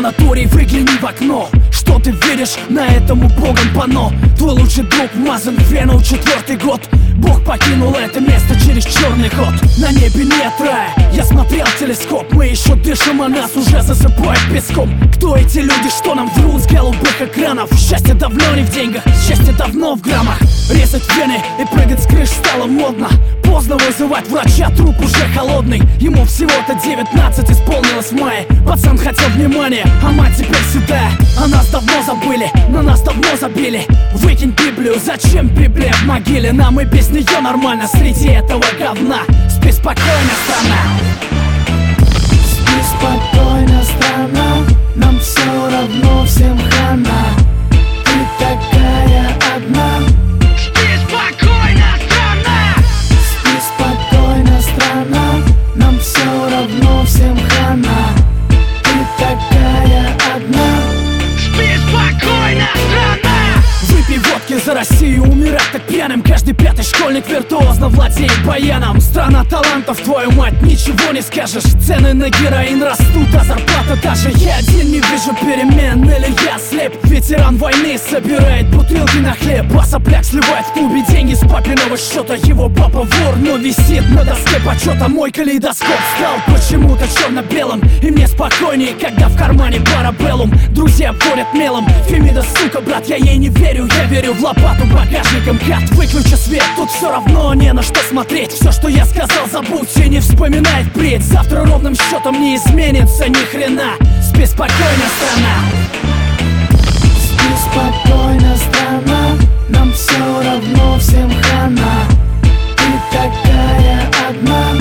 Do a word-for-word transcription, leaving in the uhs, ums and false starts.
санаторий, выгляни в окно. Что ты видишь на этом убогом панно? Твой лучший друг вмазан в вену четвертый год. Бог покинул это место через черный ход. На небе нет рая, я смотрел в телескоп. Мы еще дышим, а нас уже засыпают песком. Кто эти люди, что нам врут с голубых экранов? Счастье давно не в деньгах, счастье давно в граммах. Резать вены и прыгать с крыш стало модно. Поздно вызывать врача, труп уже холодный. Ему всего-то девятнадцать исполнилось в мае. Пацан хотел внимания, а мать теперь седая. О нас давно забыли, на нас давно забили. Выкинь Библию, зачем Библия в могиле? Нам и без нее нормально среди этого говна. Спи спокойно, страна. Спи спокойно, страна. Нам все равно, всем хана. Ты такая одна. Спи спокойно, страна. Спи спокойно, страна. Нам все равно, всем хана. Ты такая одна. Спи спокойно, страна. Выпей водки за Россию, умирать так пьяным. Каждый пятый школьник виртуозно владеет баяном. Страна талантов, твою мать, ничего не скажешь. Цены на героин растут, а зарплата даже. Я один не вижу перемен, или я слеп. Ветеран войны собирает бутылки на хлеб, а сопляк сливает в клубе деньги с папиного счета. Его папа вор, но висит на доске почета. Мой калейдоскоп стал почему-то черно-белым, и мне спокойнее, когда в кармане парабеллум. Друзья борят мелом, Фемида, сука, брат, я ей не верю. Я верю в лопату багажником кат. Выключи свет, тут все равно не на что смотреть. Все, что я сказал, забудь и не вспоминай впредь. Завтра ровным счетом не изменится ни хрена. Спи спокойно, страна. Спи спокойно, страна. Нам все равно, всем хана. Ты такая одна.